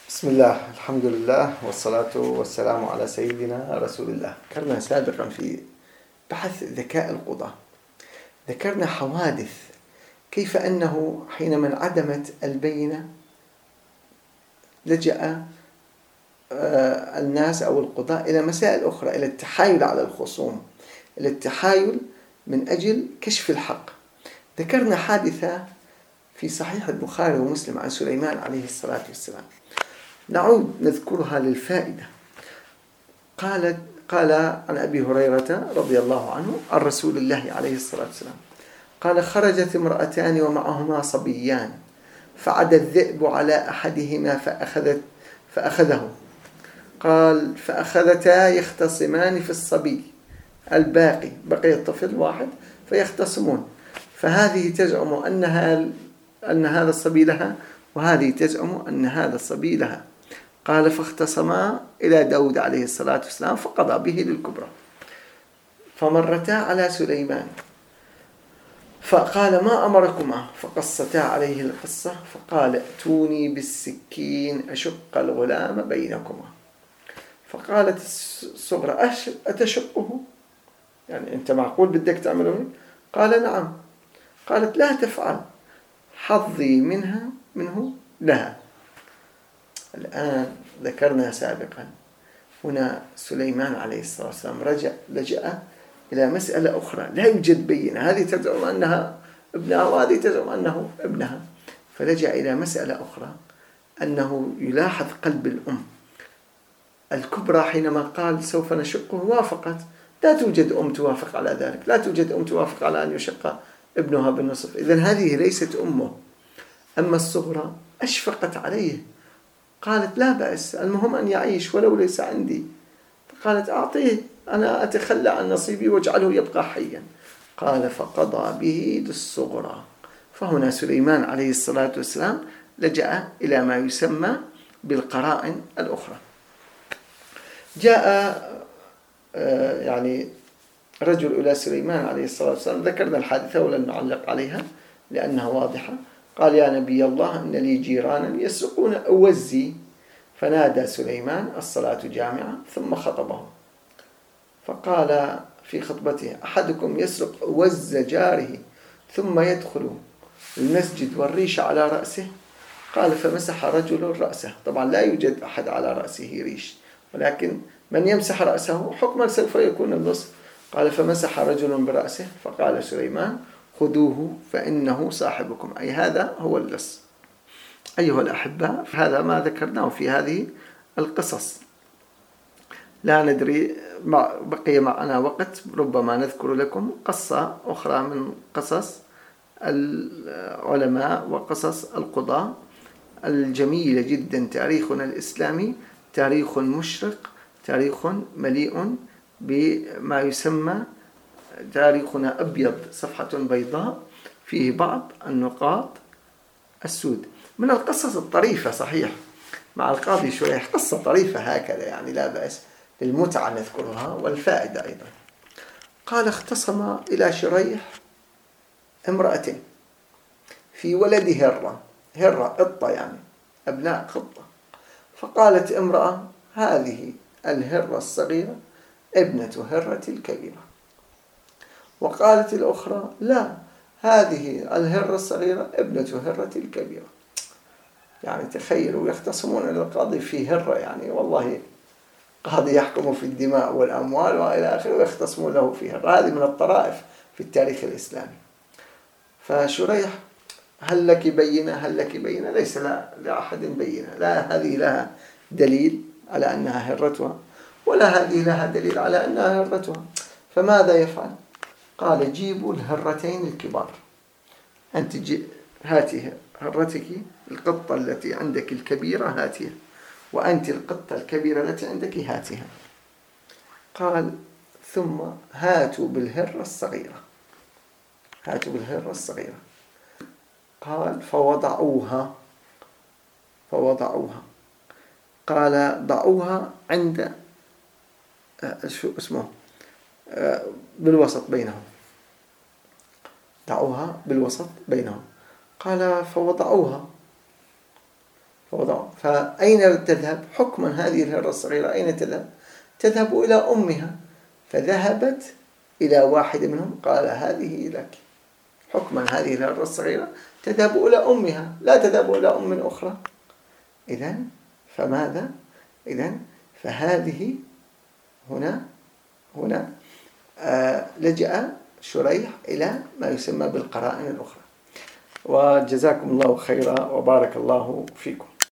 بسم الله، الحمد لله، والصلاة والسلام على سيدنا رسول الله. ذكرنا سابقا في بحث ذكاء القضاة، ذكرنا حوادث كيف أنه حينما انعدمت البينة لجأ الناس أو القضاة إلى مسائل أخرى، إلى التحايل على الخصوم، إلى التحايل من أجل كشف الحق. ذكرنا حادثة في صحيح البخاري ومسلم عن سليمان عليه الصلاة والسلام، نعود نذكرها للفائدة. قال عن أبي هريرة رضي الله عنه عن رسول الله عليه الصلاة والسلام قال: خرجت امرأتان ومعهما صبيان، فعد الذئب على أحدهما فأخذه. قال: فأخذتا يختصمان في الصبي الباقي، بقي الطفل واحد فيختصمون، فهذه تزعم أن هذا الصبي لها، وهذه تزعم أن هذا الصبي لها. قال: فاختصما إلى داود عليه الصلاة والسلام فقضى به للكبرى، فمرتا على سليمان فقال: ما أمركما؟ فقصتا عليه القصة، فقال: ائتوني بالسكين أشق الغلام بينكما. فقالت الصغرى: أتشقه؟ يعني أنت معقول بدك تعمله؟ قال: نعم. قالت: لا تفعل، حظي منه لها. الآن ذكرنا سابقا هنا سليمان عليه الصلاة والسلام لجأ إلى مسألة أخرى، لا يوجد بينة، هذه تزعم أنها ابنها وهذه تزعم أنه ابنها، فلجأ إلى مسألة أخرى، أنه يلاحظ قلب الأم الكبرى حينما قال سوف نشقه وافقت. لا توجد أم توافق على ذلك، لا توجد أم توافق على أن يشق ابنها بالنصف، إذن هذه ليست أمه. أما الصغرى أشفقت عليه، قالت: لا بأس، المهم أن يعيش ولو ليس عندي. قالت: أعطيه، أنا أتخلى عن نصيبي واجعله يبقى حيا. قال: فقضى به للصغرى. فهنا سليمان عليه الصلاة والسلام لجأ إلى ما يسمى بالقرائن الأخرى. جاء رجل إلى سليمان عليه الصلاة والسلام، ذكرنا الحادثة ولن نعلق عليها لأنها واضحة. قال: يا نبي الله، إن لي جيرانا يسرقون أوزي. فنادى سليمان: الصلاة جامعة، ثم خطبه فقال في خطبته: أحدكم يسرق أوز جاره ثم يدخل المسجد والريش على رأسه؟ قال: فمسح رجل رأسه. طبعا لا يوجد أحد على رأسه ريش، ولكن من يمسح رأسه حكما سوف يكون النصف. قال: فمسح رجل برأسه، فقال سليمان: خذوه فإنه صاحبكم، أي هذا هو اللص. أيها الأحباء، هذا ما ذكرناه في هذه القصص. لا ندري، بقي معنا وقت، ربما نذكر لكم قصة أخرى من قصص العلماء وقصص القضاة الجميلة جدا. تاريخنا الإسلامي تاريخ مشرق، تاريخ مليء بما يسمى تاريخنا أبيض صفحة بيضاء، فيه بعض النقاط السود. من القصص الطريفة صحيح مع القاضي شريح، قصة طريفة هكذا، لا بأس، للمتعة نذكرها والفائدة أيضا. قال: اختصم إلى شريح امرأتين في ولد هرة قطة، أبناء قطة. فقالت امرأة: هذه الهرة الصغيرة ابنة هرة الكبيرة. وقالت الأخرى: لا، هذه الهرة الصغيرة ابنة هرة الكبيرة. تخيلوا، يختصمون إلى القاضي في هرة، والله قاضي يحكم في الدماء والأموال وإلى آخره، ويختصمون له في هرة. هذه من الطرائف في التاريخ الإسلامي. فشريح: هل لك بينة؟ هل لك بينة؟ ليس لأحد بينة، لا هذه لها دليل على أنها هرتها، ولا هذه لها دليل على أنها هرتها. فماذا يفعل؟ قال: جيبوا الهرتين الكبار، أنت هاتي هرتك، القطة التي عندك الكبيرة هاتيها، وأنت القطة الكبيرة التي عندك هاتها. قال: ثم هاتوا بالهرة الصغيرة، هاتوا بالهرة الصغيرة. قال: فوضعوها. قال: ضعوها عند بالوسط بينهم، ضعوها بالوسط بينهم. قال: فوضعوها. فأين تذهب؟ حكما هذه الهرة الصغيرة أين تذهب؟ تذهب إلى أمها، فذهبت إلى واحد منهم قال هذه لك. حكما هذه الهرة الصغيرة تذهب إلى أمها، لا تذهب إلى أم أخرى. إذن فماذا؟ إذن فهذه هنا لجأ شريح إلى ما يسمى بالقرائن الأخرى. وجزاكم الله خيرا وبارك الله فيكم.